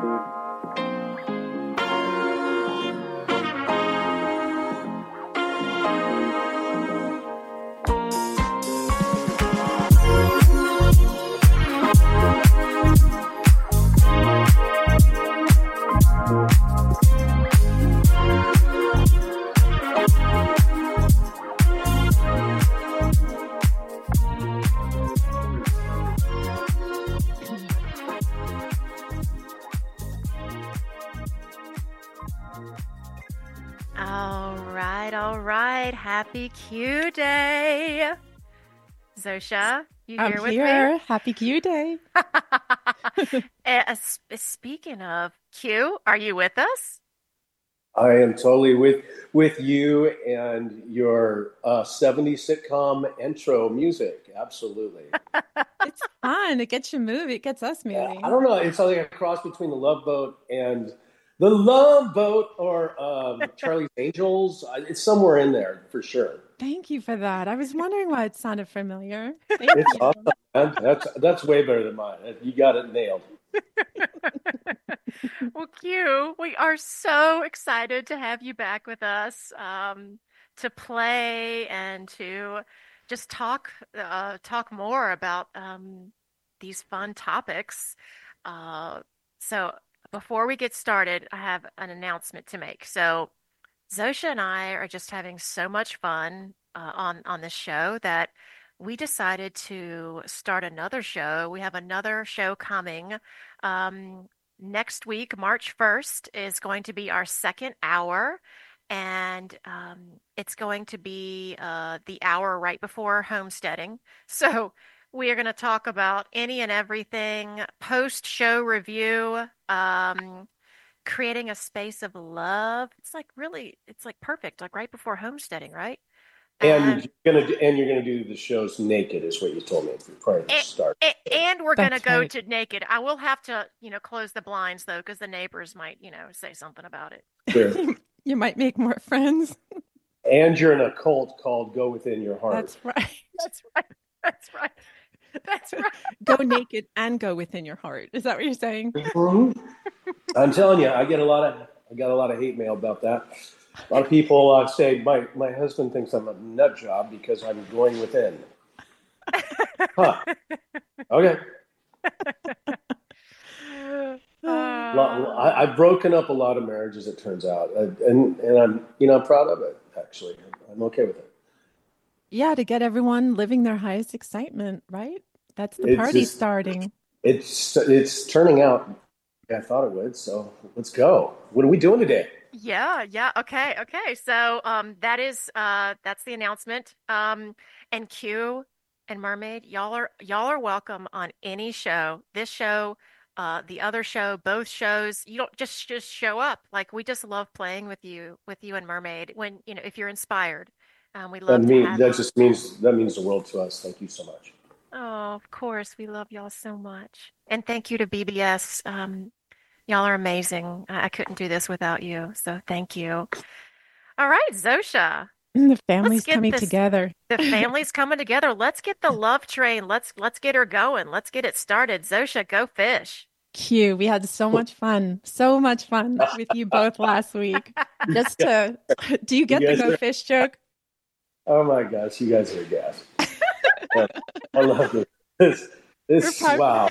All right. Happy Q Day. Zosha, you I'm here with here. Happy Q Day. me? Speaking of Q, are you with us? I am totally with you and your 70s sitcom intro music. Absolutely. It's fun. It gets you moving. It gets us I moving. don't know. It's like a cross between the Love Boat and the Love Boat or Charlie's Angels. It's somewhere in there for sure. Thank you for that. I was wondering why it sounded familiar. Thank It's you. awesome, man. That's way better than mine. You got it nailed. Well, Q, we are so excited to have you back with us to play and to just talk more about these fun topics. Uh, so before we get started, I have an announcement to make. So Zosha and I are just having so much fun on this show that we decided to start another show. We have another show coming. Next week, March 1st, is going to be our second hour, and it's going to be the hour right before homesteading. So we are going to talk about any and everything, post-show review, creating a space of love. It's like perfect, like right before homesteading, right? And You're gonna do the shows naked, is what you told me prior to and, start. and we're gonna That's go right. to naked. I will have to, close the blinds though, because the neighbors might, say something about it. Sure. You might make more friends. And you're in a cult called Go Within Your Heart. That's right. That's right. That's right. That's right. Go naked and go within your heart. Is that what you're saying? Mhm. I'm telling you, I got a lot of hate mail about that. A lot of people say my husband thinks I'm a nut job because I'm going within. Huh. Okay. I've broken up a lot of marriages, it turns out, and I'm proud of it. Actually, I'm okay with it. Yeah, to get everyone living their highest excitement, right? That's the It's party just starting. it's turning out. I thought it would. So let's go. What are we doing today? Yeah. Okay. So that's the announcement. And Q and Mermaid, y'all are welcome on any show. This show, the other show, both shows. You don't just show up. Like we just love playing with you and Mermaid when, if you're inspired. We love to have you. That means the world to us. Thank you so much. Oh, of course, we love y'all so much. And thank you to BBS. Y'all are amazing. I couldn't do this without you. So thank you. All right, Zosha. The Let's family's get coming this. together. The family's coming together. Let's get the love train. Let's get her going. Let's get it started. Zosha, go fish. Q, we had so much fun with you both last week. Just to, do you You get the guys go are, fish joke? oh my gosh, you guys are gas. I love it. We're This proud. wow.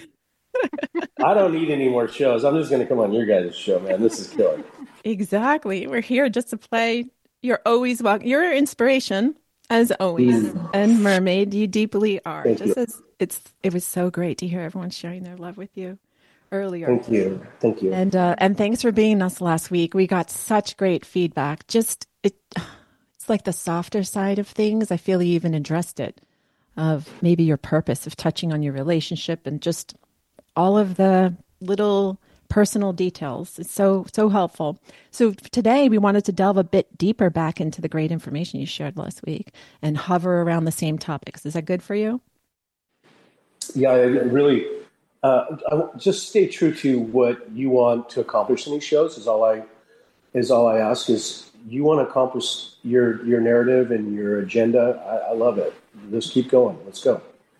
I don't need any more shows. I'm just going to come on your guys' show, man. This is killing. Exactly. We're here just to play. You're always welcome. You're an inspiration, as always. And Mermaid, you deeply are. Thank you. Just as it was so great to hear everyone sharing their love with you earlier. Thank you. Thank you. And thanks for being us last week. We got such great feedback. It's like the softer side of things. I feel you even addressed it, of maybe your purpose of touching on your relationship and just all of the little personal details. It's so helpful. So today we wanted to delve a bit deeper back into the great information you shared last week and hover around the same topics. Is that good for you? Yeah, I really just stay true to what you want to accomplish in these shows. Is all I ask. Is you want to accomplish your narrative and your agenda. I love it. Just keep going. Let's go.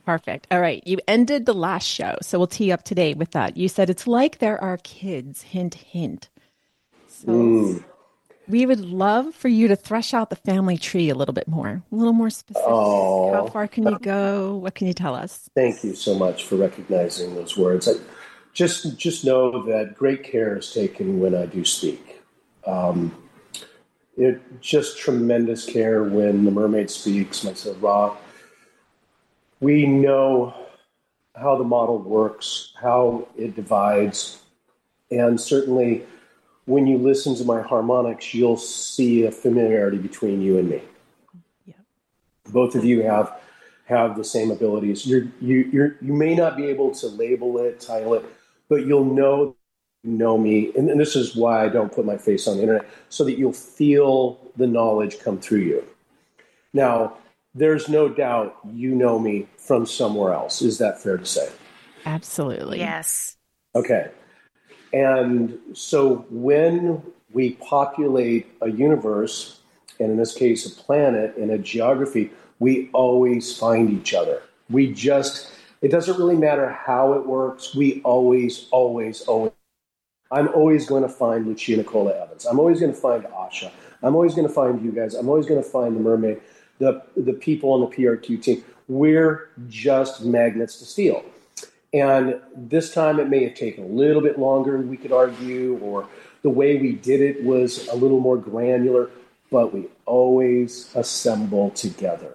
Perfect. All right. You ended the last show, so we'll tee up today with that. You said it's like there are kids, hint, hint. So Mm. we would love for you to thresh out the family tree a little bit more, a little more specific. How Oh, far can you go? What can you tell us? thank you so much for recognizing those words. Just know that great care is taken when I do speak. Um, it just tremendous care when the mermaid speaks. Myself, Ra, we know how the model works, how it divides, and certainly when you listen to my harmonics, you'll see a familiarity between you and me. Yeah. Both of you have the same abilities. You may not be able to label it, title it, but you'll know me, and this is why I don't put my face on the internet, so that you'll feel the knowledge come through you. Now, there's no doubt you know me from somewhere else. Is that fair to say? Absolutely. Yes. Okay. And so when we populate a universe, and in this case, a planet and a geography, we always find each other. It doesn't really matter how it works. We always, always, always. I'm always going to find Lucia Nicola Evans. I'm always going to find Asha. I'm always going to find you guys. I'm always going to find the mermaid, the people on the PRQ team. We're just magnets to steel. And this time it may have taken a little bit longer, we could argue, or the way we did it was a little more granular, but we always assemble together.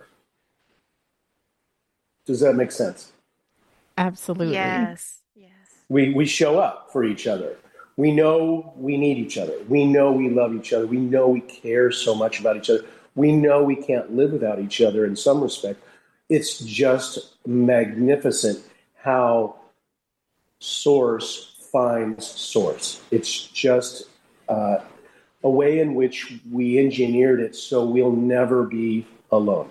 Does that make sense? Absolutely. Yes. Yes. We show up for each other. We know we need each other. We know we love each other. We know we care so much about each other. We know we can't live without each other in some respect. It's just magnificent how source finds source. It's just a way in which we engineered it so we'll never be alone.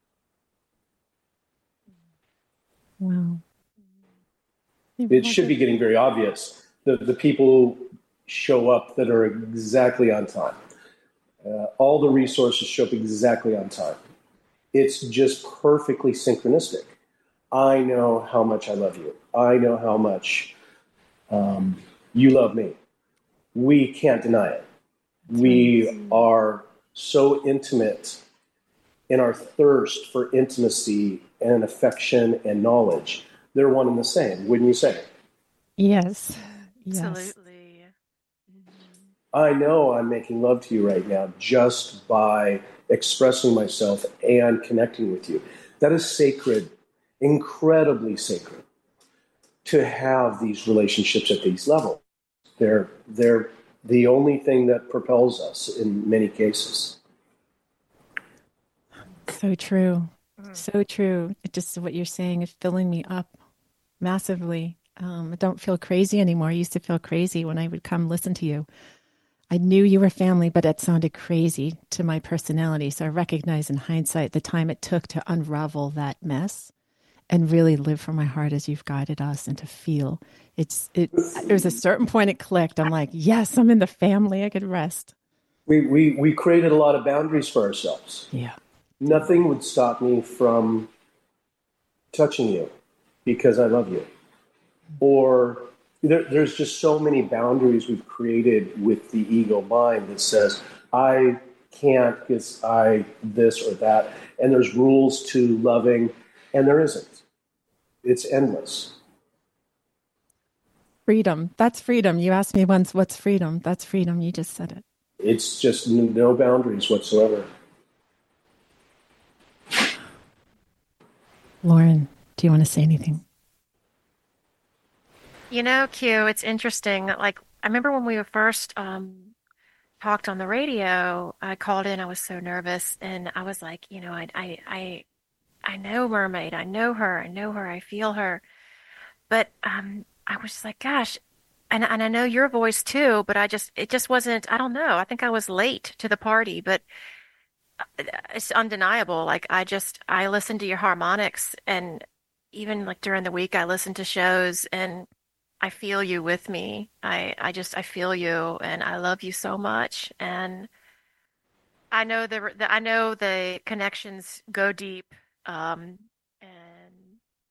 Wow. It should be getting very obvious. The people show up that are exactly on time. All the resources show up exactly on time. It's just perfectly synchronistic. I know how much I love you. I know how much you love me. We can't deny it. We are so intimate in our thirst for intimacy and affection and knowledge. They're one and the same, wouldn't you say? Yes. Yes. Absolutely. I know I'm making love to you right now just by expressing myself and connecting with you. That is sacred, incredibly sacred, to have these relationships at these levels. They're the only thing that propels us in many cases. So true. So true. It just what you're saying is filling me up massively. I don't feel crazy anymore. I used to feel crazy when I would come listen to you. I knew you were family, but it sounded crazy to my personality. So I recognize in hindsight the time it took to unravel that mess and really live from my heart as you've guided us and to feel. There's a certain point it clicked. I'm like, yes, I'm in the family. I could rest. We created a lot of boundaries for ourselves. Yeah. Nothing would stop me from touching you because I love you. Or there's just so many boundaries we've created with the ego mind that says, I can't because I this or that. And there's rules to loving, and there isn't. It's endless. Freedom. That's freedom. You asked me once, what's freedom? That's freedom. You just said it. It's just no boundaries whatsoever. Lauren, do you want to say anything? You know, Q, it's interesting. Like, I remember when we were first talked on the radio, I called in, I was so nervous, and I was like, you know, I know Mermaid, I know her, I feel her. But I was just like, gosh, and I know your voice too, but it just wasn't, I don't know. I think I was late to the party, but it's undeniable. Like I listened to your harmonics, and even like during the week I listen to shows, and I feel you with me. I feel you, and I love you so much. And I know the connections go deep. And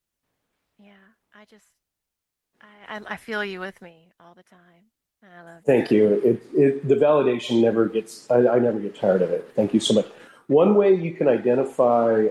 I just I feel you with me all the time. I love you. Thank you. The validation never gets, I never get tired of it. Thank you so much. One way you can identify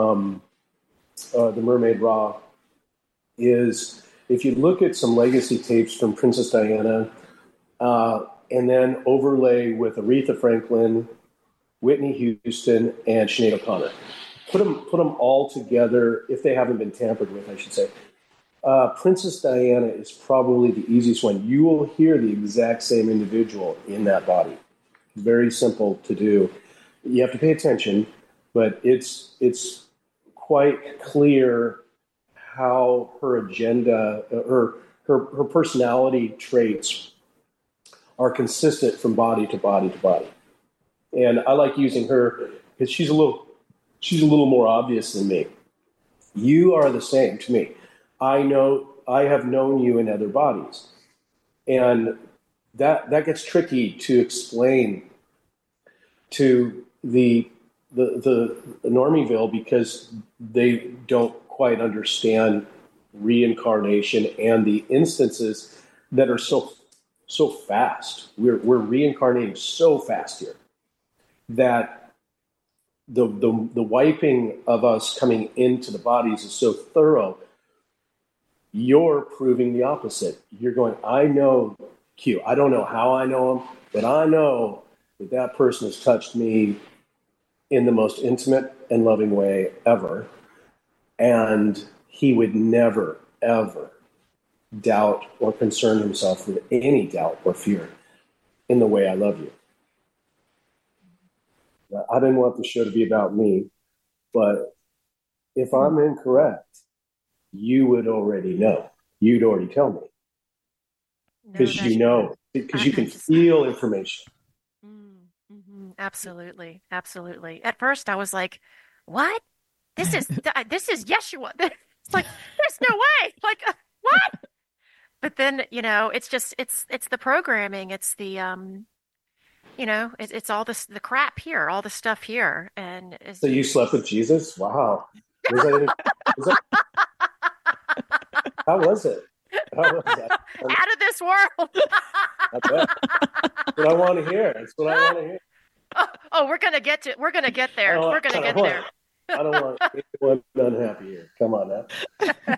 the Mermaid Ra is if you look at some legacy tapes from Princess Diana, and then overlay with Aretha Franklin, Whitney Houston, and Sinead O'Connor. Put them all together, if they haven't been tampered with, I should say. Princess Diana is probably the easiest one. You will hear the exact same individual in that body. Very simple to do. You have to pay attention, but it's quite clear how her agenda, her personality traits are consistent from body to body to body. And I like using her because she's a little more obvious than me. You are the same to me. I have known you in other bodies. And that gets tricky to explain to the Normieville because they don't quite understand reincarnation and the instances that are so fast. We're reincarnating so fast here that the wiping of us coming into the bodies is so thorough. You're proving the opposite. You're going, I know Q. I don't know how I know him, but I know that person has touched me in the most intimate and loving way ever. And he would never, ever doubt or concern himself with any doubt or fear in the way I love you. I didn't want the show to be about me, but if I'm incorrect, you would already know. You'd already tell me. Because you can feel information. Absolutely. Absolutely. At first I was like, what? This is Yeshua. It's like, there's no way. Like, what? But then, it's just, it's the programming. It's the, it's all this, the crap here, all the stuff here. And so you slept with Jesus? Wow. How was it? How was that? Out of this world. That's what I want to hear. That's what I want to hear. Oh, we're gonna get there. We're gonna get there. I don't want anyone unhappy here. Come on now.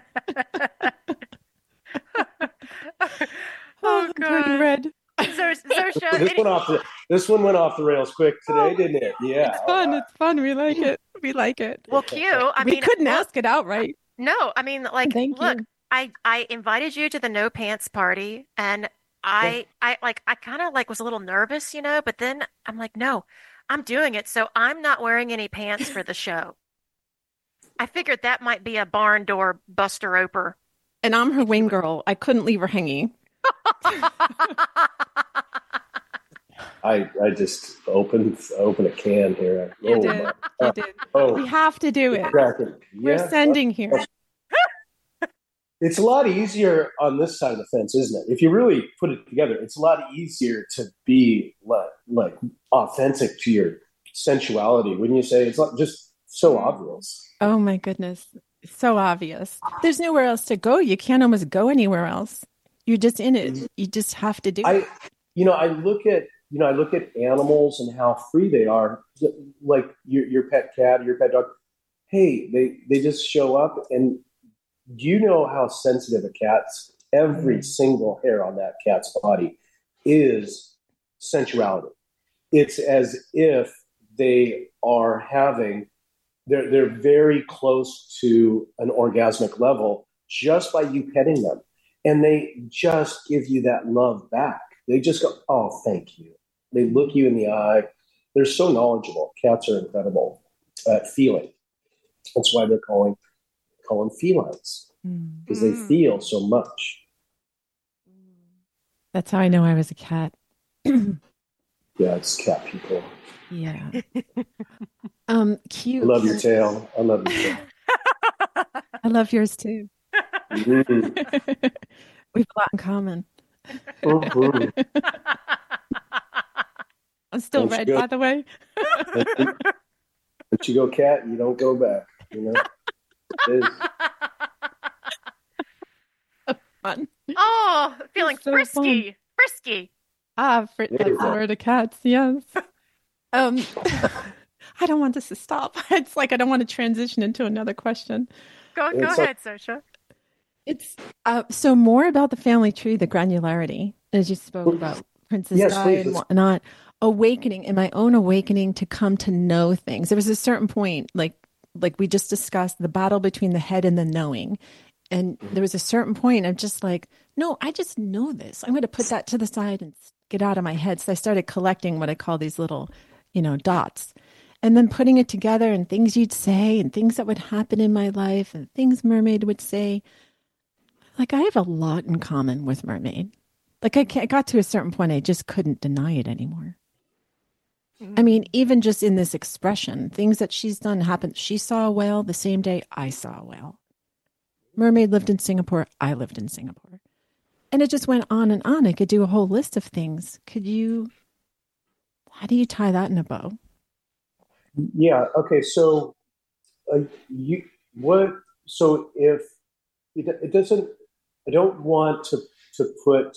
Oh, God. Red. So this one went off the rails quick today, didn't it? Yeah. It's fun. Right. It's fun. We like it. We like it. Well, Q, we couldn't ask it outright. No, I mean, like, look, I invited you to the no pants party, and I kind of was a little nervous, but then I'm like, no, I'm doing it. So I'm not wearing any pants for the show. I figured that might be a barn door buster opener. And I'm her wing girl. I couldn't leave her hanging. I just opened a can here. You did. Oh, we have to do it. We're sending here. It's a lot easier on this side of the fence, isn't it? If you really put it together, it's a lot easier to be like authentic to your sensuality. Wouldn't you say? It's not just so obvious. Oh my goodness. So obvious. There's nowhere else to go. You can't almost go anywhere else. You're just in it. You just have to do it. I look at animals and how free they are. Like your pet cat, your pet dog. Hey, they just show up, and do you know how sensitive a cat's every single hair on that cat's body is sensuality? It's as if they are having they're very close to an orgasmic level just by you petting them. And they just give you that love back. They just go, oh, thank you. They look you in the eye. They're so knowledgeable. Cats are incredible at feeling. That's why they're calling felines, because they feel so much. That's how I know I was a cat. Yeah, it's cat people. Yeah. Cute. I love your tail. I love your tail. I love yours too. Mm-hmm. We have a lot in common. Mm-hmm. I'm still red, by the way. But you go cat, you don't go back. It is. fun. Oh, feeling It's so fun. frisky, frisky. There That's you the go. word of cats. Yes. Um, I don't want this to stop. It's like I don't want to transition into another question. Go It's like, ahead, Sosha. It's so more about the family tree, the granularity, as you spoke about Princess yes, Di please. and whatnot, awakening in my own awakening to come to know things. There was a certain point, like we just discussed, the battle between the head and the knowing. And there was a certain point I'm just like, no, I just know this. I'm going to put that to the side and get out of my head. So I started collecting what I call these little, dots. And then putting it together and things you'd say and things that would happen in my life and things Mermaid would say. Like I have a lot in common with Mermaid. Like I got to a certain point, I just couldn't deny it anymore. I mean, Mm. even just in this expression, things that she's done happened. She saw a whale the same day I saw a whale. Mermaid lived in Singapore. I lived in Singapore. And it just went on and on. I could do a whole list of things. How do you tie that in a bow? Yeah. Okay. So, you what? So if it doesn't, I don't want to put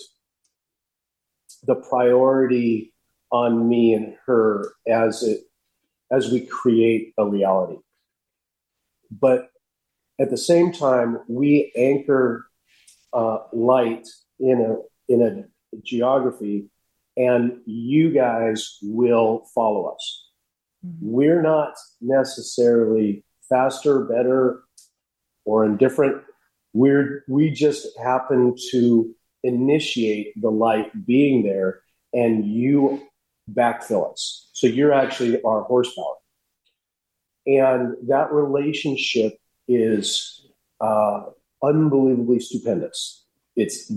the priority on me and her as we create a reality, but at the same time, we anchor light in a geography, and you guys will follow us. Mhm. We're not necessarily faster, better, or indifferent. We just happen to initiate the light being there, and you backfill us. So you're actually our horsepower, and that relationship is uh, unbelievably stupendous. It's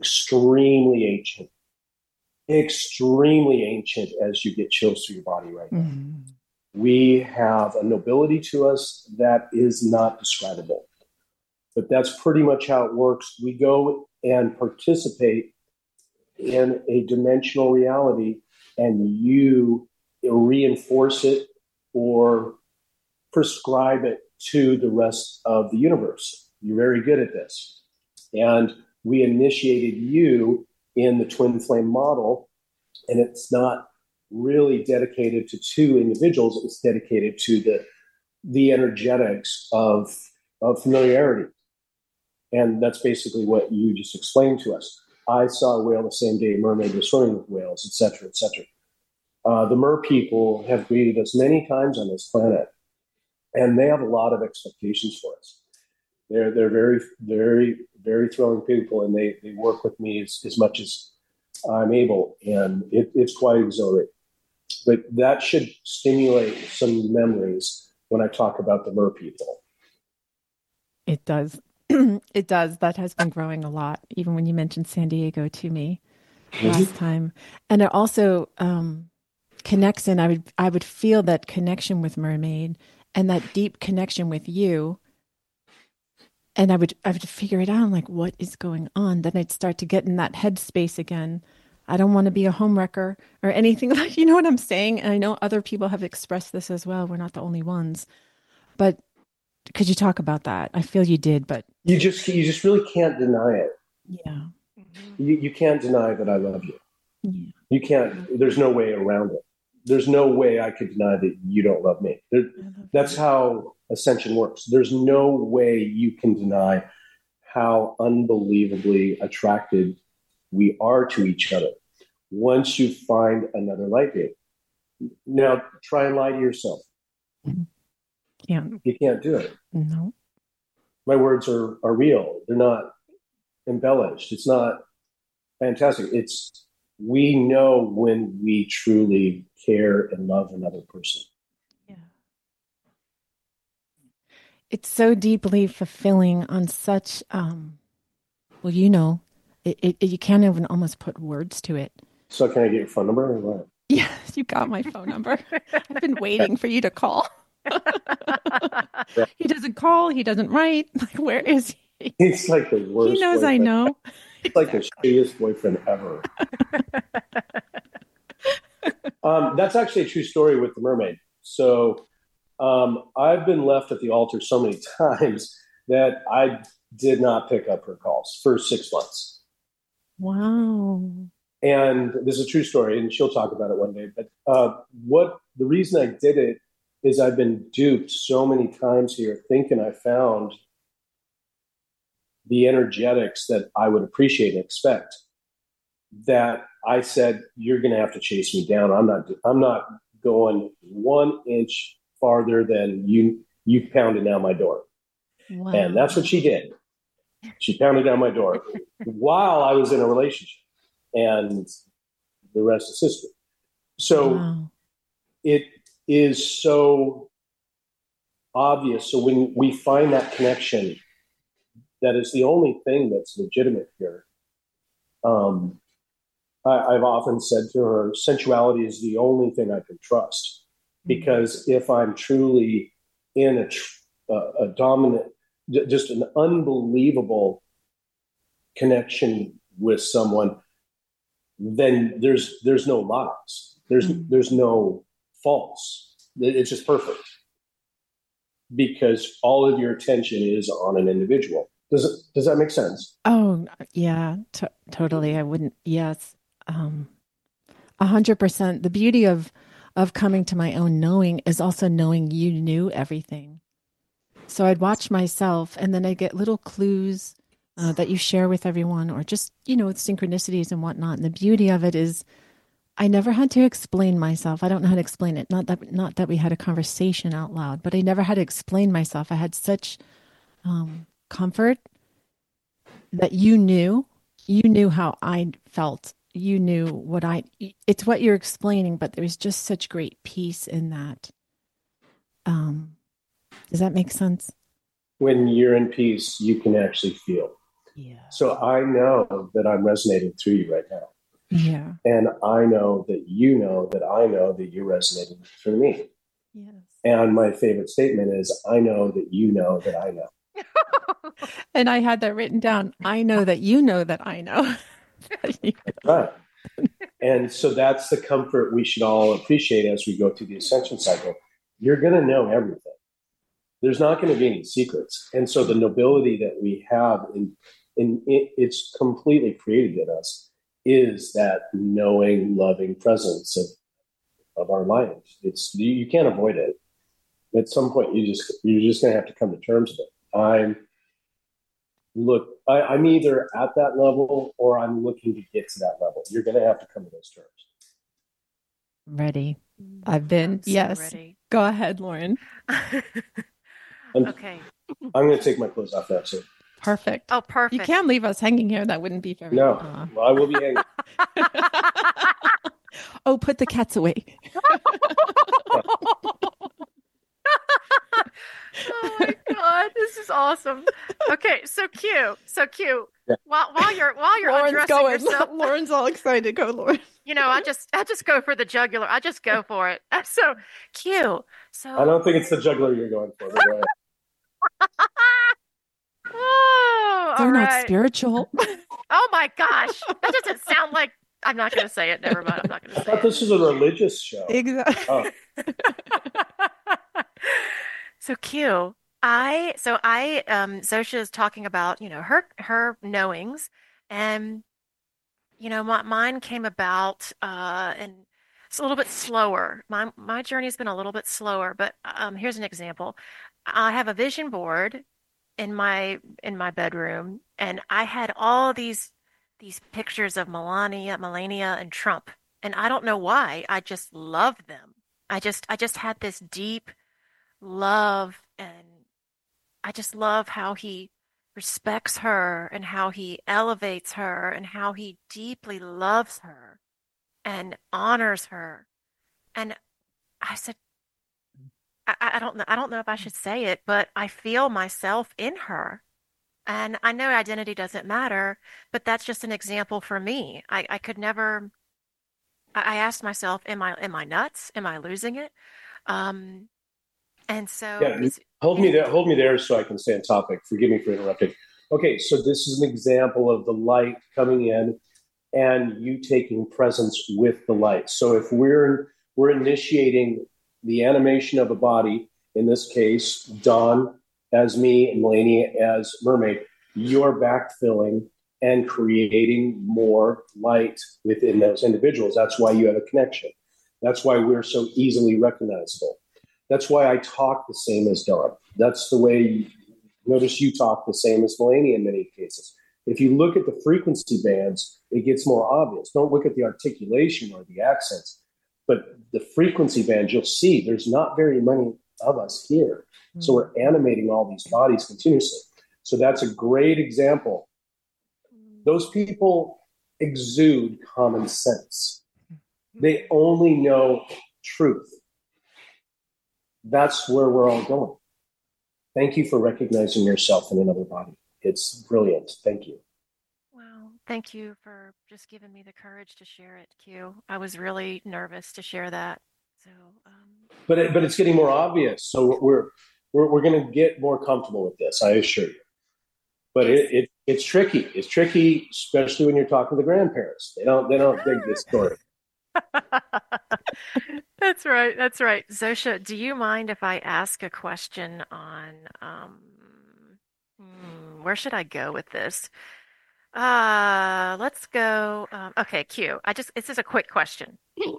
extremely ancient as you get chills through your body right now. Mhm. We have a nobility to us that is not describable, but that's pretty much how it works. We go and participate in a dimensional reality, and you reinforce it or prescribe it to the rest of the universe. You're very good at this. And we initiated you in the twin flame model, and it's not really dedicated to two individuals, it's dedicated to the energetics of familiarity. And that's basically what you just explained to us. I saw a whale the same day Mermaid was swimming with whales, et cetera, et cetera. The mer people have greeted us many times on this planet, and they have a lot of expectations for us. They're very thrilling people, and they work with me as much as I'm able, and it's quite exhilarating. But that should stimulate some memories when I talk about the mer people. It does. It does. That has been growing a lot, even when you mentioned San Diego to me last Mm-hmm. time. And it also connects in. I would feel that connection with Mermaid and that deep connection with you. And I would figure it out. I'm like, what is going on? Then I'd start to get in that headspace again. I don't want to be a homewrecker or anything like, you know what I'm saying? And I know other people have expressed this as well. We're not the only ones. But could you talk about that? I feel you did, but You just really can't deny it. yeah. Mhm. You can't deny that I love you. Yeah. You can't. There's no way around it. There's no way I could deny that you don't love me. I love That's you. how ascension works. There's no way you can deny how unbelievably attracted we are to each other once you find another light being. Now, try and lie to yourself. Can't. You can't do it. No. My words are real. They're not embellished. It's not fantastic. It's we know when we truly care and love another person. Yeah. It's so deeply fulfilling on such well, you can't even almost put words to it. So can I get your phone number or what? Yes, you got my phone number. I've been waiting for you to call. Yeah. He doesn't call, he doesn't write. Like, where is he? He's like the He worst knows I boyfriend. know. He's like the Exactly. shittiest boyfriend ever. That's actually a true story with the mermaid. So I've been left at the altar so many times that I did not pick up her calls for 6 months. Wow. And this is a true story, and she'll talk about it one day. But the reason I did it is I've been duped so many times here, thinking I found the energetics that I would appreciate and expect, that I said, you're going to have to chase me down. I'm not going 1 inch farther than you pounded down my door. Wow. And that's what she did. She pounded down my door while I was in a relationship, and the rest is history. So it is so obvious. So when we find that connection, that is the only thing that's legitimate here. I've often said to her, sensuality is the only thing I can trust, because if I'm truly in a dominant, just an unbelievable connection with someone, then there's no lies. There's no faults. It's just perfect, because all of your attention is on an individual. Does that make sense? Oh, yeah, totally. I wouldn't. Yes. 100%. The beauty of coming to my own knowing is also knowing you knew everything. So I'd watch myself, and then I'd get little clues that you share with everyone, or just, with synchronicities and whatnot. And the beauty of it is I never had to explain myself. I don't know how to explain it. Not that we had a conversation out loud, but I never had to explain myself. I had such comfort that you knew how I felt. You knew it's what you're explaining, but there's just such great peace in that. Does that make sense? When you're in peace, you can actually feel. Yeah. So I know that I'm resonating through you right now. Yeah. And I know that you know that I know that you're resonating through me. Yes. And my favorite statement is, I know that you know that I know. And I had that written down. I know that you know that I know. Right. And so that's the comfort we should all appreciate as we go through the ascension cycle. You're going to know everything. There's not going to be any secrets. And so the nobility that we have it's completely created in us, is that knowing, loving presence of our lives. You can't avoid it. At some point, you're just going to have to come to terms with it. I'm either at that level, or I'm looking to get to that level. You're going to have to come to those terms. Ready. I've been. So yes. ready. Go ahead, Lauren. Okay. I'm going to take my clothes off now, so. Perfect. Oh, perfect. You can't leave us hanging here. That wouldn't be very. No, I will be hanging. Oh, put the cats away. Oh my God, this is awesome. Okay, so cute. Yeah. While you're Lauren's undressing going. yourself, Lauren's all excited. Go, Lauren. I just go for the jugular. I just go for it. So cute. So I don't think it's the juggler you're going for. But go ahead. Oh, They're all not right. spiritual. Oh my gosh, that doesn't sound like. I'm not going to say it. Never mind. I'm not going to I say thought it. this was a religious show. Exactly. Oh. So cute. Zosha is talking about, her knowings, and, mine came about, and it's a little bit slower. My journey has been a little bit slower, but here's an example. I have a vision board in my bedroom, and I had all these pictures of Melania, and Trump, and I don't know why. I just loved them. I just had this deep love, and I just love how he respects her, and how he elevates her, and how he deeply loves her and honors her. And I said, I don't know if I should say it, but I feel myself in her. And I know identity doesn't matter, but that's just an example for me. I could never. I asked myself, am I nuts? Am I losing it? And so Yeah, hold me there so I can stay on topic. Forgive me for interrupting. Okay, so this is an example of the light coming in and you taking presence with the light. So if we're initiating the animation of a body, in this case, Dawn as me and Melania as Mermaid, you're backfilling and creating more light within those individuals. That's why you have a connection. That's why we're so easily recognizable. That's why I talk the same as Dawn. That's the way, notice you talk the same as Melanie in many cases. If you look at the frequency bands, it gets more obvious. Don't look at the articulation or the accents, but the frequency band, you'll see there's not very many of us here. So we're animating all these bodies continuously. So that's a great example. Those people exude common sense. They only know truth. That's where we're all going. Thank you for recognizing yourself in another body. It's brilliant. Thank you. Well, thank you for just giving me the courage to share it, Q. I was really nervous to share that. So, but it's getting more obvious. So we're going to get more comfortable with this, I assure you. But it's tricky. It's tricky, especially when you're talking to the grandparents. They don't dig this story. That's right. That's right. Zosha, do you mind if I ask a question on where should I go with this? Let's go. Okay, Q. This is a quick question.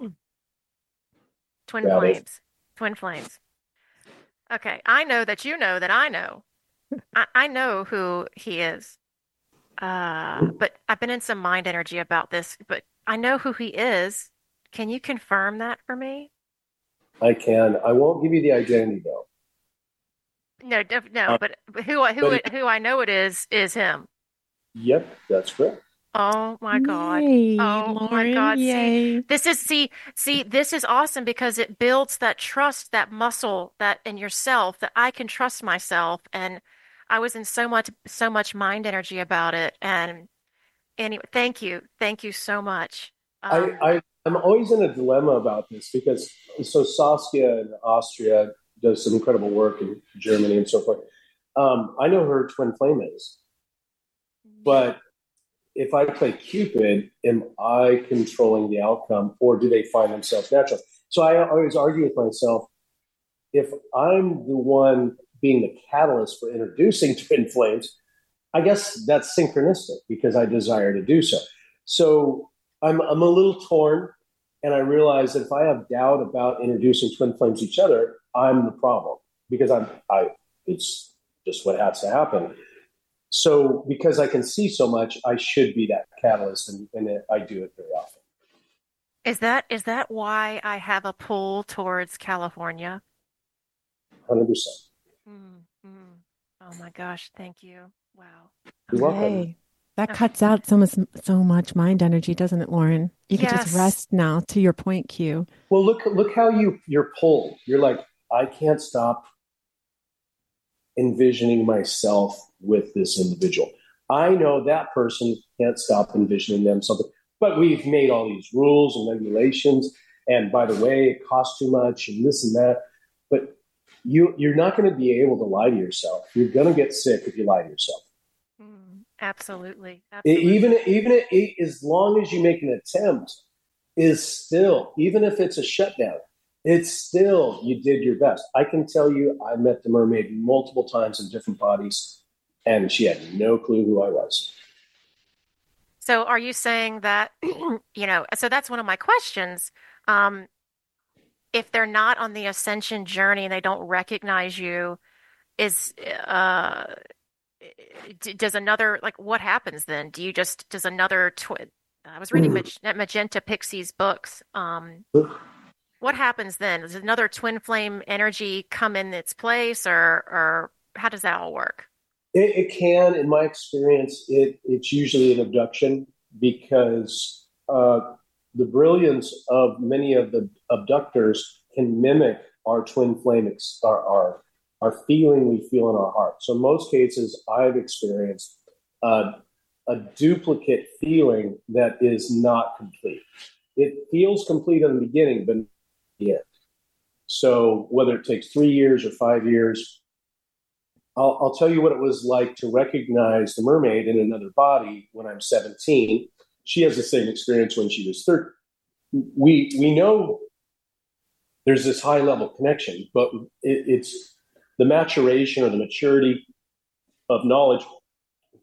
Twin flames. Twin flames. Okay, I know that you know that I know. I know who he is. But I've been in some mind energy about this, but I know who he is. Can you confirm that for me? I can. I won't give you the identity though. No, but who I know it is him. Yep, that's correct. Oh my God. Yay, Oh Lauren, my God. yay. This is awesome because it builds that trust, that muscle that in yourself that I can trust myself. And I was in so much mind energy about it. And anyway, thank you. Thank you so much. I'm always in a dilemma about this because Saskia in Austria does some incredible work in Germany and so forth. I know her twin flame is, but if I play Cupid, am I controlling the outcome or do they find themselves natural? So I always argue with myself, if I'm the one being the catalyst for introducing twin flames, I guess that's synchronistic because I desire to do so. So I'm a little torn, and I realize that if I have doubt about introducing twin flames to each other, I'm the problem because it's just what has to happen. So because I can see so much, I should be that catalyst, and I do it very often. Is that why I have a pull towards California? 100%. Oh my gosh, thank you. Wow. You're welcome. Hey, that cuts out so much mind energy, doesn't it, Lauren? You can just rest now, to your point, Q. Well, look how you're pulled. You're like, I can't stop envisioning myself with this individual. I know that person can't stop envisioning themselves, but we've made all these rules and regulations. And by the way, it costs too much and this and that. But you're not going to be able to lie to yourself. You're going to get sick if you lie to yourself. Absolutely. Even as long as you make an attempt, is still, even if it's a shutdown, it's still, you did your best. I can tell you, I met the mermaid multiple times in different bodies, and she had no clue who I was. So are you saying that, so that's one of my questions. If they're not on the ascension journey and they don't recognize you, does another, what happens then? Does another twin, I was reading Magenta Pixie's books. What happens then? Does another twin flame energy come in its place, or how does that all work? It can, in my experience, it's usually an abduction because the brilliance of many of the abductors can mimic our twin flame, our feeling we feel in our heart. So in most cases, I've experienced a duplicate feeling that is not complete. It feels complete in the beginning, but not the end. So whether it takes 3 years or 5 years, I'll tell you what it was like to recognize the mermaid in another body when I'm 17. She has the same experience when she was 30. We know there's this high level connection, but it's the maturation or the maturity of knowledge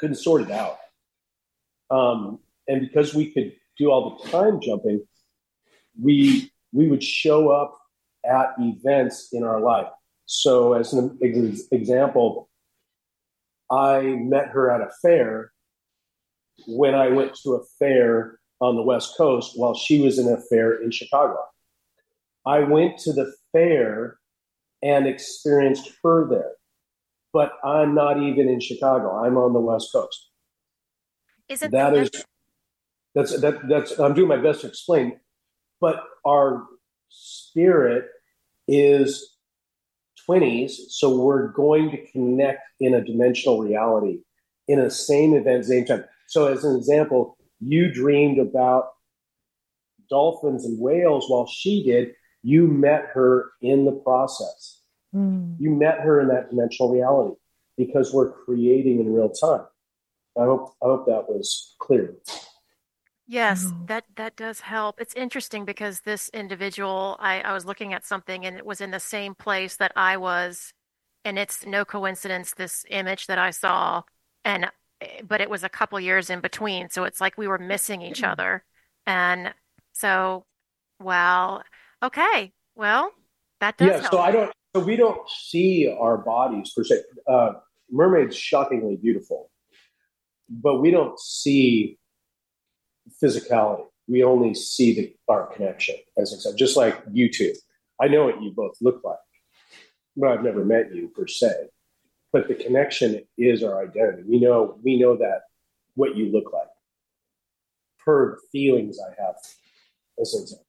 couldn't sort it out. And because we could do all the time jumping, we would show up at events in our life. So as an example, I met her at a fair when I went to a fair on the West Coast while she was in a fair in Chicago. I went to the fair and experienced her there, but I'm not even in Chicago. I'm on the West Coast. Isn't That is, that's I'm doing my best to explain, but our spirit is 20s, so we're going to connect in a dimensional reality in a same event, same time. So as an example, you dreamed about dolphins and whales while she did. You met her in the process. You met her in that dimensional reality because we're creating in real time. I hope that was clear. Yes, that does help. It's interesting because this individual, I was looking at something and it was in the same place that I was, and it's no coincidence this image that I saw, and but it was a couple years in between, so it's like we were missing each other. And so, well, okay, well, that does Yeah, help. so we don't see our bodies per se. Mermaid's shockingly beautiful, but we don't see physicality. We only see our connection, as I said, just like you two. I know what you both look like, but I've never met you per se. But the connection is our identity. We know that what you look like, per feelings I have, as an example.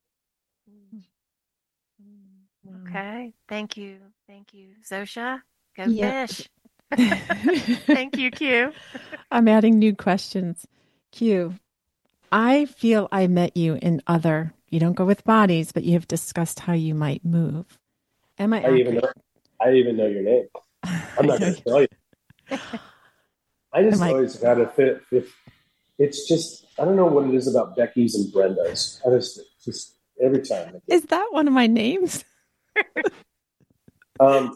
Okay, thank you. Thank you. Zosha, go Yeah. fish. Thank you, Q. I'm adding new questions. Q, I feel I met you in other, you don't go with bodies, but you have discussed how you might move. Am I accurate? I even know your name. I'm not going to tell you. I just always got to fit. It's just, I don't know what it is about Becky's and Brenda's. I just every time. Is that one of my names? I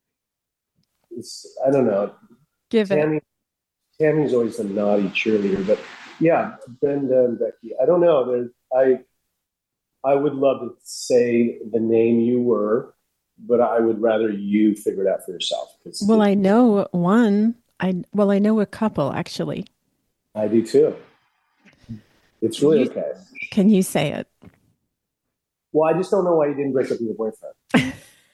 don't know. Give it. Tammy's always the naughty cheerleader, but yeah, Brenda and Becky. I don't know. I would love to say the name you were, but I would rather you figure it out for yourself. Well, I know one. I know a couple actually. I do too. It's really okay. Can you say it? Well, I just don't know why you didn't break up with your boyfriend.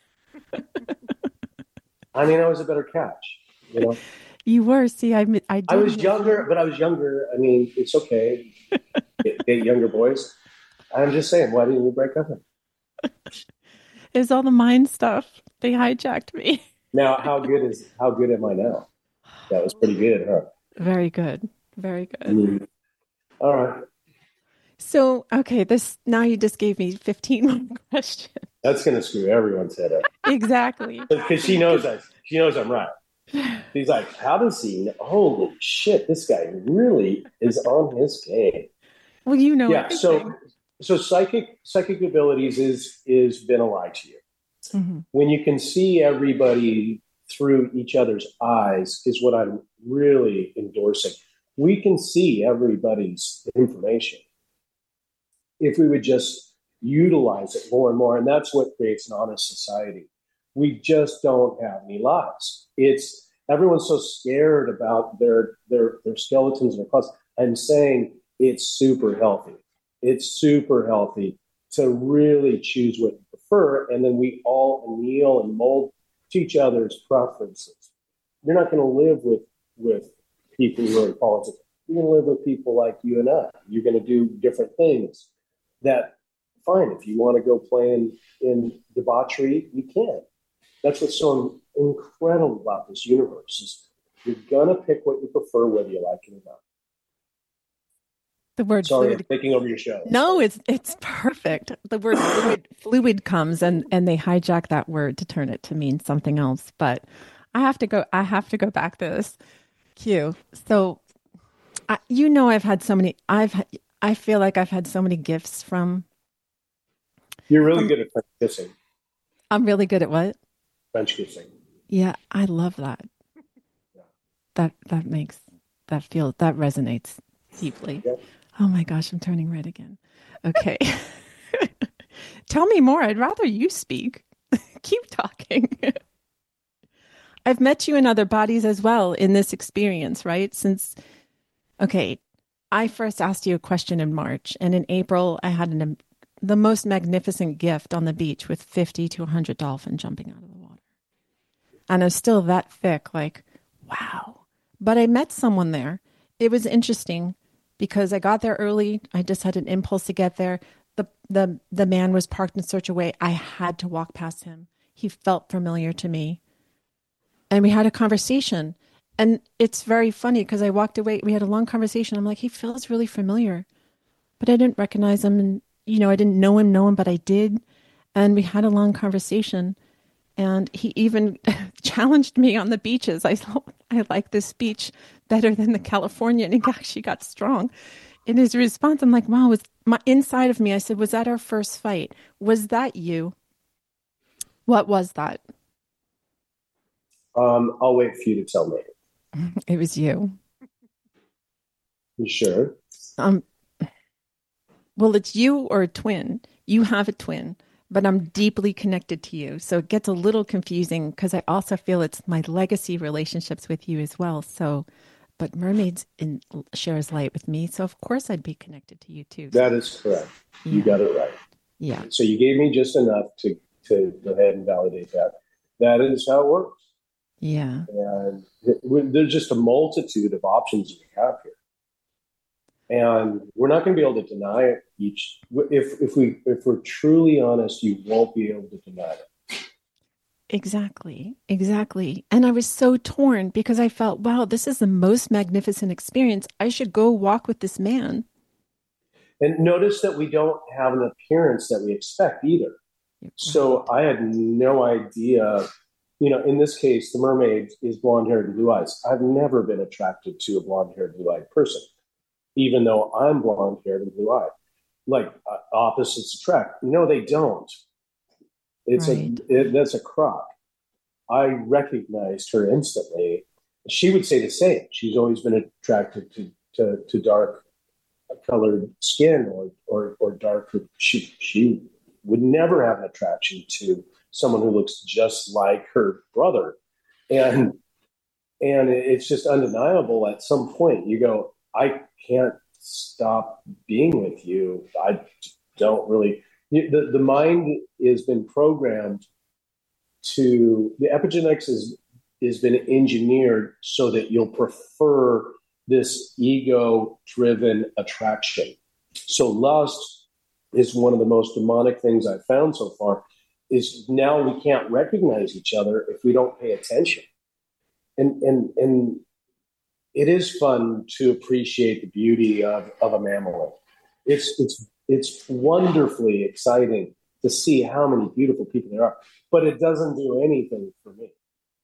I mean, I was a better catch, you know. You were. See, I was younger, but I was younger. I mean, it's okay. Date younger boys. I'm just saying, why didn't you break up with him? It's all the mind stuff. They hijacked me. Now, how good am I now? That was pretty good, huh? Very good. Very good. All right. So, okay, now you just gave me 15 more questions. That's going to screw everyone's head up. Exactly. Because she knows I'm right. She's like, how does he know? Holy shit, this guy really is on his game. Well, you know. Yeah, so psychic abilities is been a lie to you. Mm-hmm. When you can see everybody through each other's eyes is what I'm really endorsing. We can see everybody's information if we would just utilize it more and more. And that's what creates an honest society. We just don't have any lies. Everyone's so scared about their skeletons and their closets. I'm saying it's super healthy. It's super healthy to really choose what you prefer. And then we all anneal and mold to each other's preferences. You're not going to live with people who are in politics. You're going to live with people like you and I. You're going to do different things. That, fine, if you want to go play in debauchery, you can. That's what's so incredible about this universe is you're going to pick what you prefer, whether you like it or not. The word Sorry, I'm taking over your show. No, it's perfect. The word fluid comes and they hijack that word to turn it to mean something else. But I have to go back to this. Q. So, I've had so many. I feel like I've had so many gifts from. You're really good at French kissing. I'm really good at what? French kissing. Yeah, I love that. Yeah. That that resonates deeply. Yeah. Oh my gosh, I'm turning red again. Okay. Tell me more. I'd rather you speak. Keep talking. I've met you in other bodies as well in this experience, right? Okay, I first asked you a question in March, and in April, I had the most magnificent gift on the beach with 50 to 100 dolphins jumping out of the water. And I was still that thick, like, wow. But I met someone there. It was interesting because I got there early. I just had an impulse to get there. The man was parked in such a way I had to walk past him. He felt familiar to me. And we had a conversation. And it's very funny because I walked away. We had a long conversation. I'm like, he feels really familiar. But I didn't recognize him. And, I didn't know him, but I did. And we had a long conversation. And he even challenged me on the beaches. I like this beach better than the California. And he actually got strong in his response. I'm like, wow, was my inside of me. I said, was that our first fight? Was that you? What was that? I'll wait for you to tell me. It was you. You sure? Well, it's you or a twin. You have a twin, but I'm deeply connected to you. So it gets a little confusing because I also feel it's my legacy relationships with you as well. So, but mermaids shares light with me. So of course I'd be connected to you too. That is correct. Yeah. You got it right. Yeah. So you gave me just enough to go ahead and validate that. That is how it works. Yeah. And there's just a multitude of options we have here. And we're not going to be able to deny it if we're truly honest, you won't be able to deny it. Exactly. And I was so torn because I felt, wow, this is the most magnificent experience. I should go walk with this man. And notice that we don't have an appearance that we expect either. Right. So I had no idea, in this case, the mermaid is blonde-haired and blue eyes. I've never been attracted to a blonde-haired, blue-eyed person, even though I'm blonde-haired and blue-eyed. Like opposites attract. No, they don't. That's a crock. I recognized her instantly. She would say the same. She's always been attracted to dark colored skin or dark. She would never have an attraction to someone who looks just like her brother, and it's just undeniable. At some point, you go, I can't stop being with you. I don't really. The mind has been programmed to the epigenetics has been engineered so that you'll prefer this ego-driven attraction. So lust is one of the most demonic things I've found so far. Is now we can't recognize each other if we don't pay attention, and it is fun to appreciate the beauty of a mammal. It's wonderfully exciting to see how many beautiful people there are, but it doesn't do anything for me.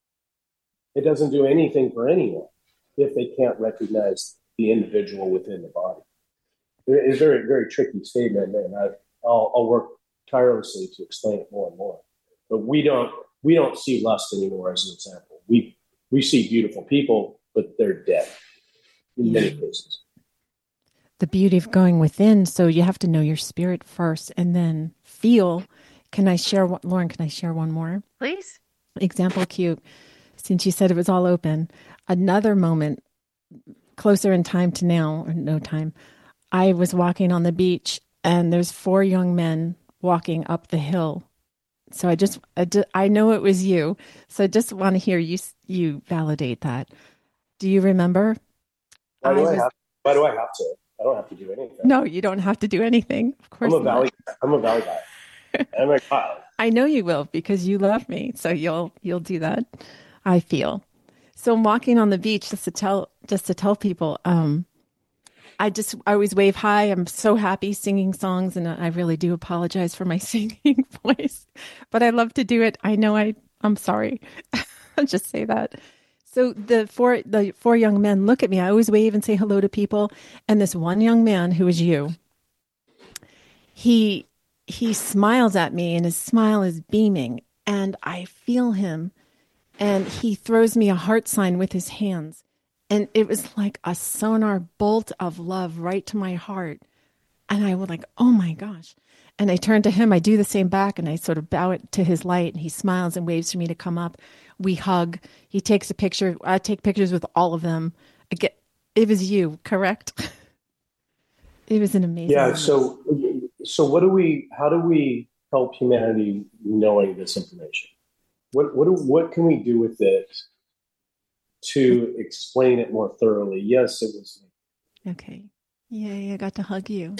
It doesn't do anything for anyone if they can't recognize the individual within the body. It's a very, very tricky statement, and I'll work tirelessly to explain it more and more. But we don't see lust anymore as an example. We see beautiful people, but they're dead in many cases. The beauty of going within. So you have to know your spirit first and then feel. Lauren, can I share one more? Please. Example cute. Since you said it was all open, another moment closer in time to now, or no time, I was walking on the beach and there's 4 young men walking up the hill. So I know it was you. So I just want to hear you validate that. Do you remember? Why do I have to? I don't have to do anything. No, you don't have to do anything. Of course, I'm a valley guy. I'm a child. I know you will because you love me. So you'll do that. I feel. So I'm walking on the beach just to tell people. I always wave hi. I'm so happy singing songs, and I really do apologize for my singing voice, but I love to do it. I know I'm sorry. I'll just say that. So the four young men look at me. I always wave and say hello to people. And this one young man who is you, he smiles at me and his smile is beaming and I feel him and he throws me a heart sign with his hands. And it was like a sonar bolt of love right to my heart. And I was like, oh my gosh. And I turn to him, I do the same back, and I sort of bow it to his light, and he smiles and waves for me to come up. We hug. He takes a picture. I take pictures with all of them. It was you, correct? It was an amazing Yeah. moment. So how do we help humanity knowing this information? What can we do with it to explain it more thoroughly? Yes, it was. Okay. Yay, I got to hug you.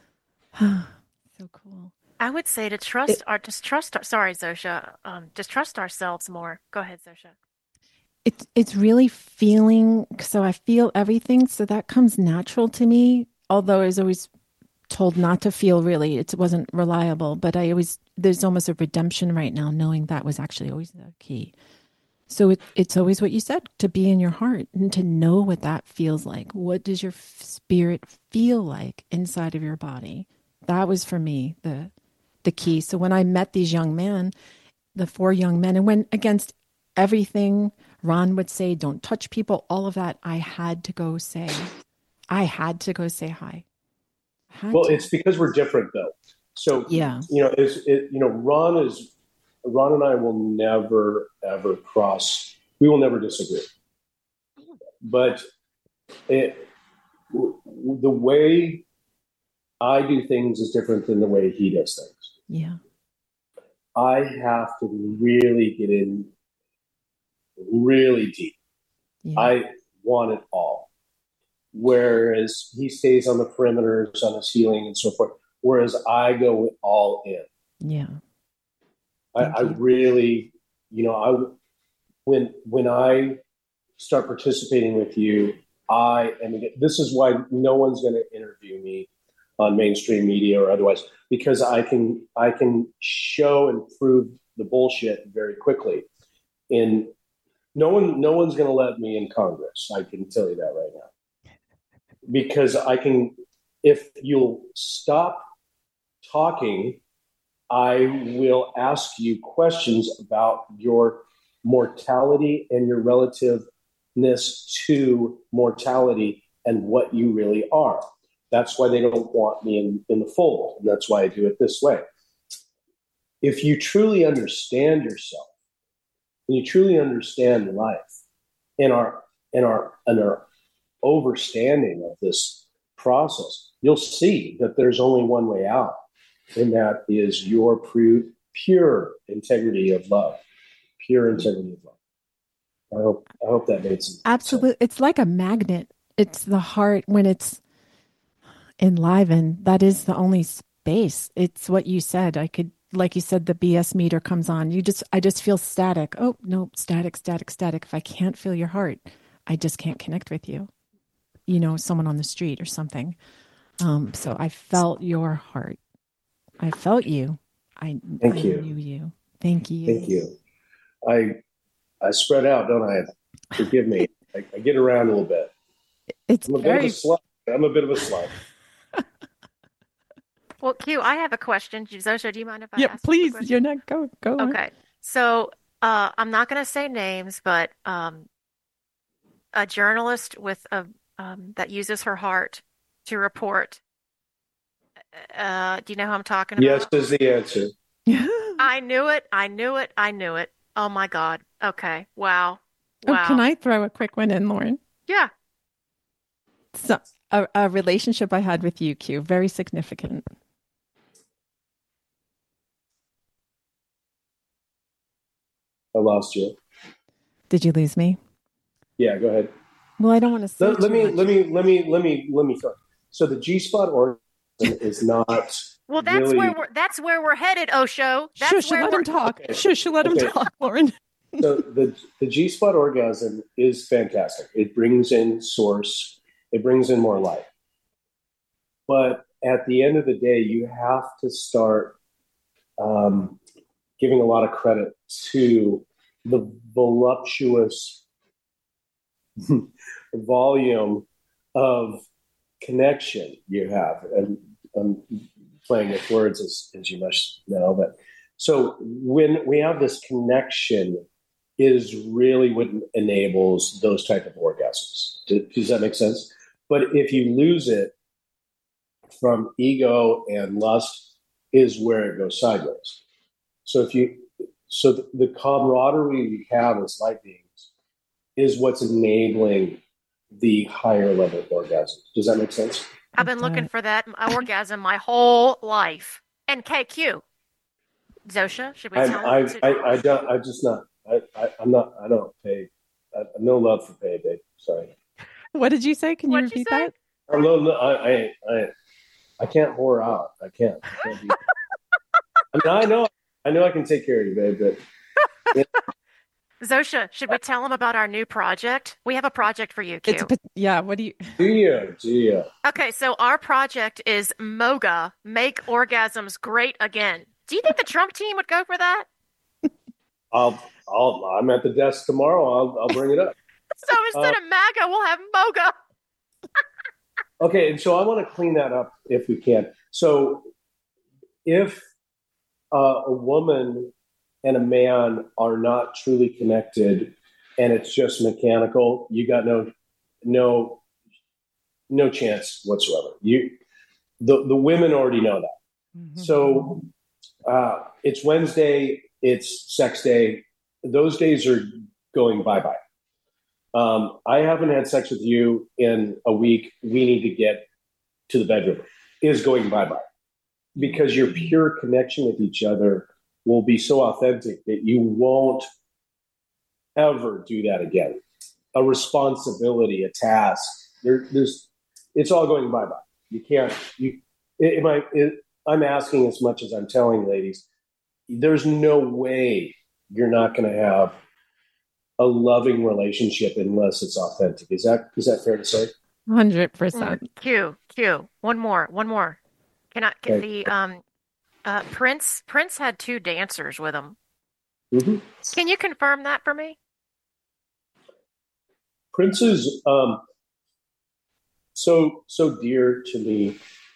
So cool. I would say to It, sorry, Zosha, just trust ourselves more. Go ahead, Zosha. it's really feeling, so I feel everything. So that comes natural to me. Although I was always told not to feel really, it wasn't reliable, but there's almost a redemption right now, knowing that was actually always the key. So it's always what you said, to be in your heart and to know what that feels like. What does your spirit feel like inside of your body? That was for me the key. So when I met these young men, the four young men, and went against everything Ron would say, don't touch people, all of that, I had to go say hi. Well, it's because we're different, though. So Yeah. Ron and I will never ever cross. We will never disagree. But the way I do things is different than the way he does things. Yeah. I have to really get in really deep. Yeah. I want it all. Whereas he stays on the perimeters, on his healing and so forth. Whereas I go all in. Yeah. I really, when I start participating with you, this is why no one's going to interview me on mainstream media or otherwise, because I can show and prove the bullshit very quickly. And no one's going to let me in Congress. I can tell you that right now, because if you'll stop talking, I will ask you questions about your mortality and your relativeness to mortality and what you really are. That's why they don't want me in the fold. And that's why I do it this way. If you truly understand yourself, and you truly understand life and our overstanding of this process, you'll see that there's only one way out, and that is your pure integrity of love. Pure integrity of love. I hope that made some Absolutely. sense. It's like a magnet. It's the heart when it's enlivened. That is the only space. It's what you said. Like you said, the BS meter comes on. I just feel static. Oh, no, static, static, static. If I can't feel your heart, I just can't connect with you. Someone on the street or something. So I felt your heart. I felt you. I knew you. Thank you. Thank you. I spread out, don't I? Forgive me. I get around a little bit. I'm a bit of a slug. Well, Q, I have a question. Zosha, do you mind if I Yeah, ask please. a question? You're not go. Okay. So I'm not going to say names, but a journalist that uses her heart to report. Do you know who I'm talking Yes about? is the answer. I knew it. I knew it. I knew it. Oh my God. Okay. Wow. Oh, can Wow. I throw a quick one in, Lauren? Yeah. So a relationship I had with you, Q, very significant. I lost you. Did you lose me? Yeah, go ahead. Well, I don't want to say Let me start. So the G-spot orgasm is not. Well, that's really... where we're headed, Osho. Shush, let him talk. Okay. Shush, let him talk, Lauren. So the G-spot orgasm is fantastic. It brings in source. It brings in more light. But at the end of the day, you have to start giving a lot of credit to the voluptuous volume of connection you have. And I'm playing with words, as you must know. But so when we have this connection, is really what enables those type of orgasms. orgasms. Does that make sense? But if you lose it from ego and lust, is where it goes sideways. So the camaraderie we have as light beings is what's enabling the higher level orgasms. Does that make sense? I've been looking for that orgasm my whole life. And KQ, Zosha, should we tell him? I don't pay. I have no love for pay, babe. Sorry. What did you say? Can you What'd you repeat say? that? I can't whore out. I can't be, I mean, I know I can take care of you, babe, but Zosha, should we tell him about our new project? We have a project for you, Q. Yeah. What do you? do you? Okay, so our project is MOGA, Make Orgasms Great Again. Do you think the Trump team would go for that? I'm at the desk tomorrow. I'll bring it up. So instead of MAGA, we'll have MOGA. Okay, and so I want to clean that up if we can. So if a woman and a man are not truly connected and it's just mechanical, you got no chance whatsoever. The women already know that. Mm-hmm. So it's Wednesday, it's sex day. Those days are going bye-bye. I haven't had sex with you in a week. We need to get to the bedroom. Is going bye-bye. Because your pure connection with each other will be so authentic that you won't ever do that again. A responsibility, a task. It's all going bye-bye. You can't. I'm asking as much as I'm telling, ladies. There's no way you're not going to have a loving relationship unless it's authentic. Is that fair to say? 100%. Q. One more. Can I get the Prince? Prince had 2 dancers with him. Mm-hmm. Can you confirm that for me? Prince is so dear to me,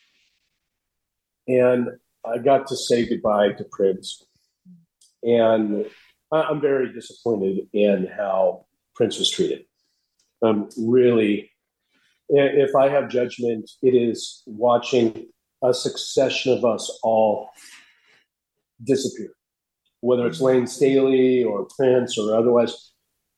and I got to say goodbye to Prince, and I'm very disappointed in how Prince was treated. Really, if I have judgment, it is watching a succession of us all disappear, whether it's Lane Staley or Prince or otherwise.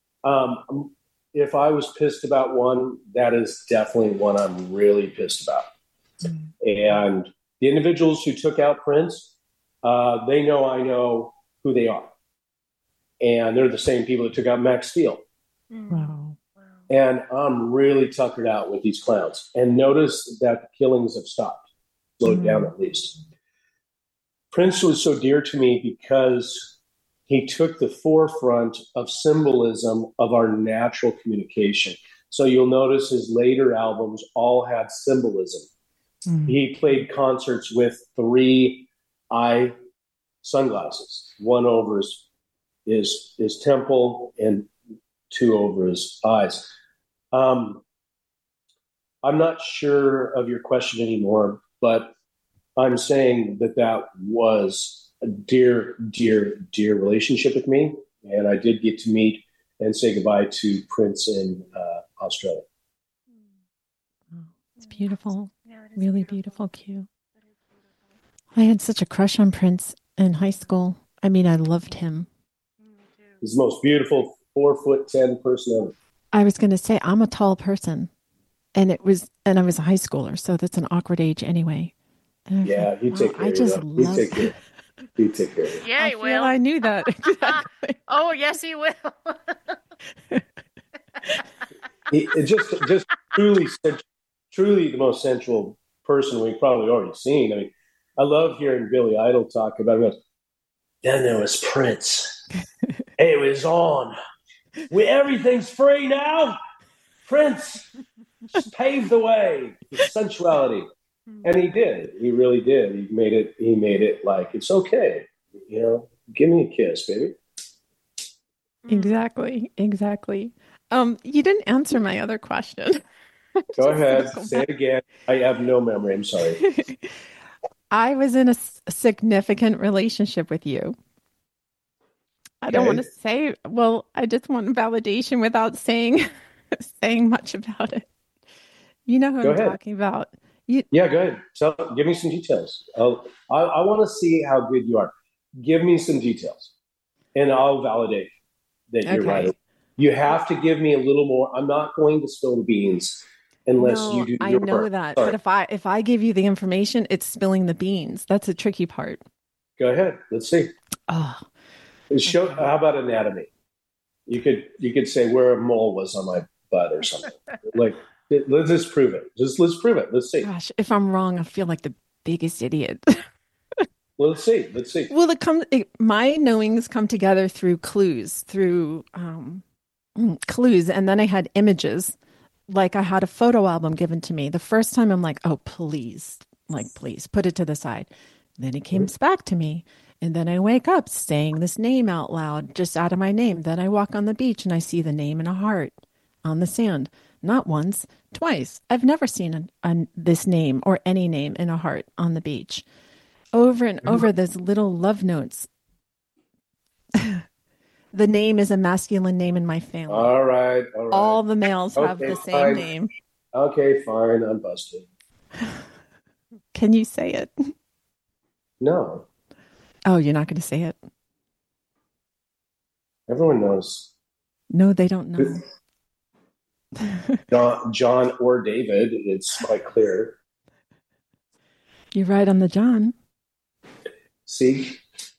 If I was pissed about one, that is definitely one I'm really pissed about. Mm. And the individuals who took out Prince, they know I know who they are. And they're the same people that took out Max Steel. Wow. And I'm really tuckered out with these clowns. And notice that the killings have stopped, slowed down at least. Prince was so dear to me because he took the forefront of symbolism of our natural communication. So you'll notice his later albums all had symbolism. Mm. He played concerts with 3 eye sunglasses, one over his temple and 2 over his eyes. I'm not sure of your question anymore, but I'm saying that was a dear, dear, dear relationship with me. And I did get to meet and say goodbye to Prince in Australia. It's beautiful. Yeah, it is really beautiful, Q. I had such a crush on Prince in high school. I mean, I loved him. He's the most beautiful 4'10" person ever. I was going to say, I'm a tall person. And I was a high schooler, so that's an awkward age anyway. Yeah, he'd take care of you. He'd take care of you. Yeah, he will. I knew that. Exactly. Oh, yes, he will. just truly the most sensual person we've probably already seen. I mean, I love hearing Billy Idol talk about it. Then there was Prince. It was on. Everything's free now. Prince just paved the way for sensuality. And he did. He really did. He made it like, it's okay. You know, give me a kiss, baby. Exactly. You didn't answer my other question. Go ahead. Say it again. I have no memory. I'm sorry. I was in a significant relationship with you. I don't want to say, well, I just want validation without saying saying much about it. You know who Go I'm ahead. talking about. You, Yeah, go ahead. So give me some details. I want to see how good you are. Give me some details, and I'll validate that you're okay. right. You have to give me a little more. I'm not going to spill the beans unless you No, do I your know work. that. But Sorry. if I give you the information, it's spilling the beans. That's the tricky part. Go ahead. Let's see. Oh, Show. okay. How about anatomy? You could say where a mole was on my butt or something. Like, let's just prove it. Let's prove it. Let's see. Gosh, if I'm wrong, I feel like the biggest idiot. Well, let's see. Let's see. Well, my knowings come together through clues, and then I had images. Like I had a photo album given to me. The first time I'm like, oh, please, like, please put it to the side. Then it comes back to me. And then I wake up saying this name out loud, just out of my name. Then I walk on the beach and I see the name in a heart on the sand. Not once, twice. I've never seen this name or any name in a heart on the beach. Over and over, those little love notes. The name is a masculine name in my family. All right. All right. All the males have Okay, the same fine. name. Okay, fine. I'm busted. Can you say it? No, Oh, you're not going to say it? everyone knows. No, they don't know. John or David. It's quite clear. You're right on the John. See,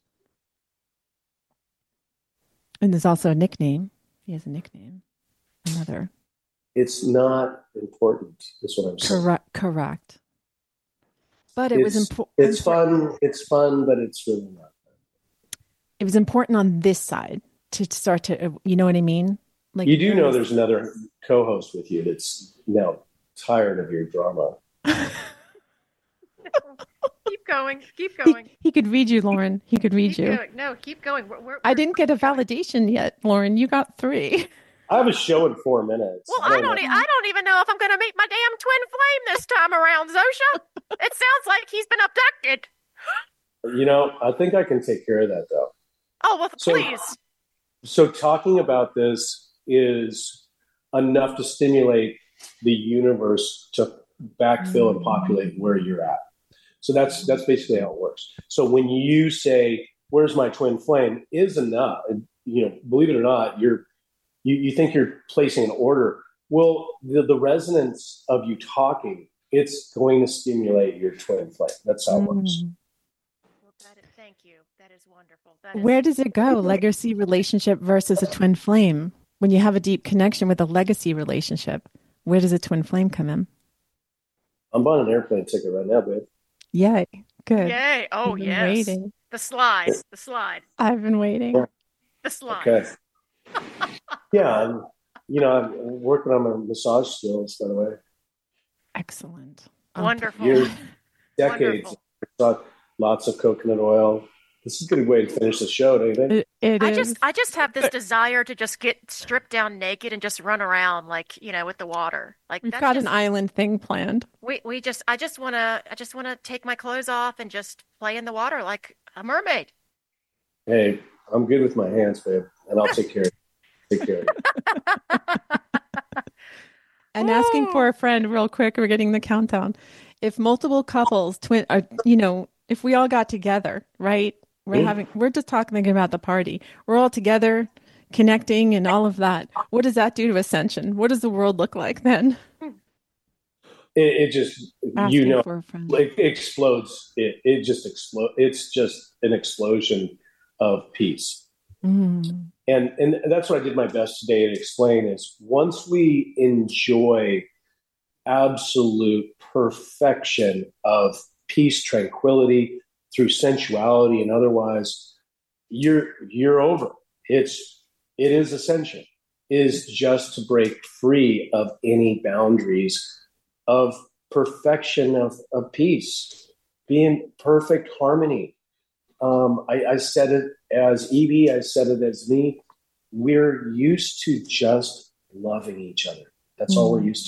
And there's also a nickname. He has a nickname. Another. it's not important. Is what I'm saying. Correct. But it was It's important. fun. It's fun, but it's really not. It was important on this side to start to, you know what I mean? Like You do know there's another co-host with you that's now tired of your drama. Keep going. Keep going. He could read you, Lauren. He could read Keep you. going. No, keep going. I didn't get a keep going. validation yet, Lauren. You got 3. I have a show in 4 minutes. Well, I don't even know if I'm going to meet my damn twin flame this time around, Zosha. It sounds like he's been abducted. I think I can take care of that though. Oh, well, So- please. So talking about this is enough to stimulate the universe to backfill and populate where you're at. So that's basically how it works. So when you say, "Where's my twin flame?" is enough. Believe it or not, you think you're placing an order. Well, the resonance of you talking, it's going to stimulate your twin flame. That's how it works. Well, thank you. That is wonderful. Where does it go? Legacy relationship versus a twin flame. When you have a deep connection with a legacy relationship, where does a twin flame come in? I'm buying an airplane ticket right now, babe. Yay. Good. Yay. Oh, I've been yes. waiting. The slide. The slide. I've been waiting. Yeah. The slide. Okay. Yeah, I'm working on my massage skills, by the way. Excellent. Wonderful. Years, decades. Wonderful. Lots of coconut oil. This is a good way to finish the show, don't you think? It is. I just have this desire to just get stripped down naked and just run around like, with the water. Like We've that's got just, an island thing planned. I just wanna take my clothes off and just play in the water like a mermaid. Hey, I'm good with my hands, babe, and I'll take care of you. Take care of you. And asking for a friend real quick, we're getting the countdown. If multiple couples, if we all got together, right? We're just thinking about the party. We're all together, connecting and all of that. What does that do to ascension? What does the world look like then? It just, Asking for a friend. it explodes. It just explodes. It's just an explosion of peace. Mm. And that's what I did my best today to explain is once we enjoy absolute perfection of peace, tranquility through sensuality and otherwise, you're over. It is ascension. It is just to break free of any boundaries of perfection of peace, being perfect harmony. I said it as Evie, I said it as me. We're used to just loving each other. That's all we're used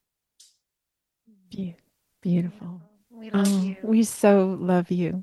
to. Beautiful. We love you. We so love you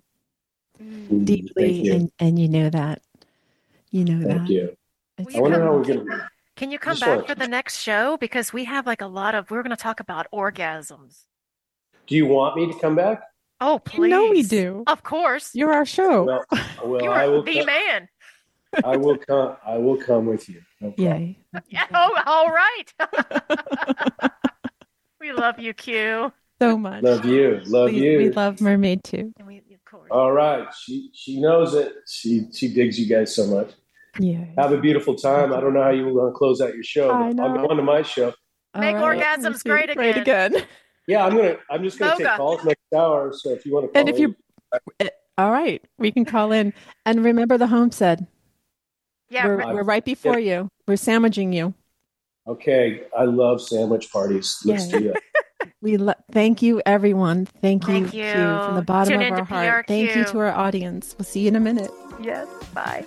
deeply, Thank you. and you know that. You know Thank that. you. It's I wonder how we're wonderful. gonna. Can you I come just back want for to. the next show? Because we have like we're going to talk about orgasms. Do you want me to come back? Oh, You know we please. do. Of course. You're our show. Well, well, You I are will the come. man. I will come. I will come with you. No problem. Yay. Yeah, oh, all right. We love you, Q. So much. Love you. Love We you. love Mermaid too. And we, of course. All right. She knows it. She digs you guys so much. Yeah. Have a beautiful time. I don't know how you want to close out your show, I but I'll know. go on to my show. Make All right. orgasms Thank you. great again. Yeah, I'm just gonna take Moga. calls next hour. So if you want to And call if you, all right, we can call in. And remember the homestead. Yeah, We're right before you. We're sandwiching you. okay. I love sandwich parties. Let's Yeah. do that. Thank you, everyone. Thank you, Thank you. Q, from the bottom Tune of into our heart. Thank you PRQ. to our audience. We'll see you in a minute. yes. Bye.